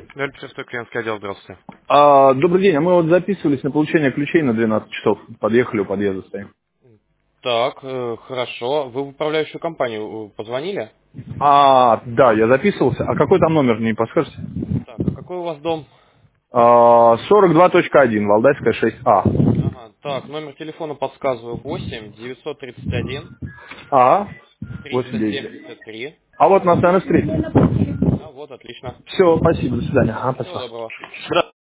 06 клиентский отдел, здравствуйте. Добрый день, а мы вот записывались на получение ключей на 12 часов. Подъехали, у подъезда стоим. Так, хорошо. Вы в управляющую компанию позвонили? Да, я записывался. А какой там номер, не подскажете? Так, а какой у вас дом? 42.1, Валдайская 6А. Ага, так, номер телефона подсказываю 8 931 А, 89. 373. А вот на СНС 3. А, вот, отлично. Все, спасибо, до свидания. Всего Спасибо. доброго.